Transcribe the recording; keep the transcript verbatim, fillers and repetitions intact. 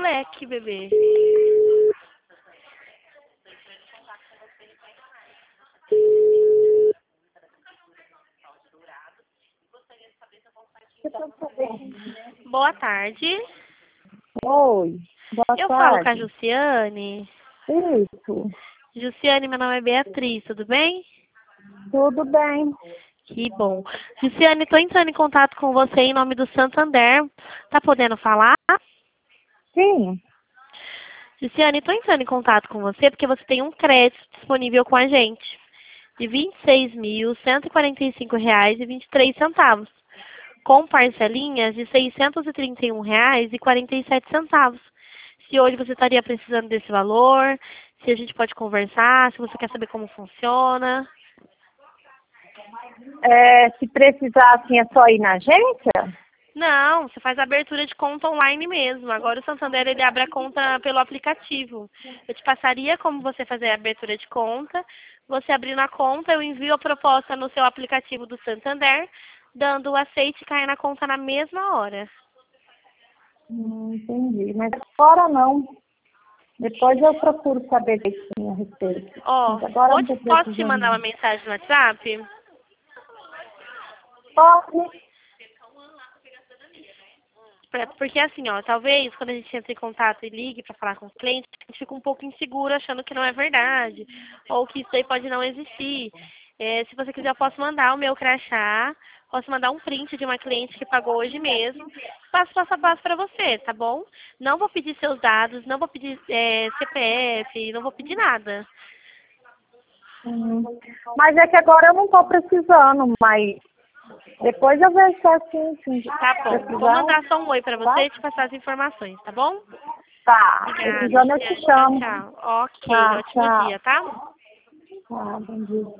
leque, bebê. Boa tarde. Oi, boa Eu tarde. falo com a Jussiane. Isso, Jussiane, meu nome é Beatriz, tudo bem? tudo bem. Que bom. Jussiane, estou entrando em contato com você em nome do Santander. Tá podendo falar? Sim, Jussiane, estou entrando em contato com você porque você tem um crédito disponível com a gente de vinte e seis mil, cento e quarenta e cinco reais e vinte e três centavos, com parcelinhas de seiscentos e trinta e um reais e quarenta e sete centavos. Se hoje você estaria precisando desse valor, se a gente pode conversar, se você quer saber como funciona. é, se precisar, assim, é só ir na agência? Não, você faz a abertura de conta online mesmo. Agora o Santander ele abre a conta pelo aplicativo. Eu te passaria como você fazer a abertura de conta. Você abrindo a conta, eu envio a proposta no seu aplicativo do Santander, dando o aceite e cai na conta na mesma hora. Hum, entendi, mas agora não. Depois eu procuro saber direitinho a respeito. Ó, Mas agora vou não te- estou posso te precisando. mandar uma Não. mensagem no WhatsApp? Pode? Pra- Porque assim, ó, talvez quando a gente entra em contato e ligue para falar com o cliente, a gente fica um pouco inseguro achando que não é verdade, ou que isso aí pode não existir. É, se você quiser, eu posso mandar o meu crachá, posso mandar um print de uma cliente que pagou hoje mesmo, passo passo a passo para você, tá bom? Não vou pedir seus dados, não vou pedir é, C P F, não vou pedir nada. Hum, mas é que agora eu não estou precisando, mas depois eu vejo se é assim, sim. Tá bom, vou Precisar, mandar só um oi para tá? você e te passar as informações, tá bom? Tá, Obrigada, precisando eu te Juliane. Tchau, chamo. tchau. Ok, Tá, ótimo dia, tchau. tá? Tá, bom dia.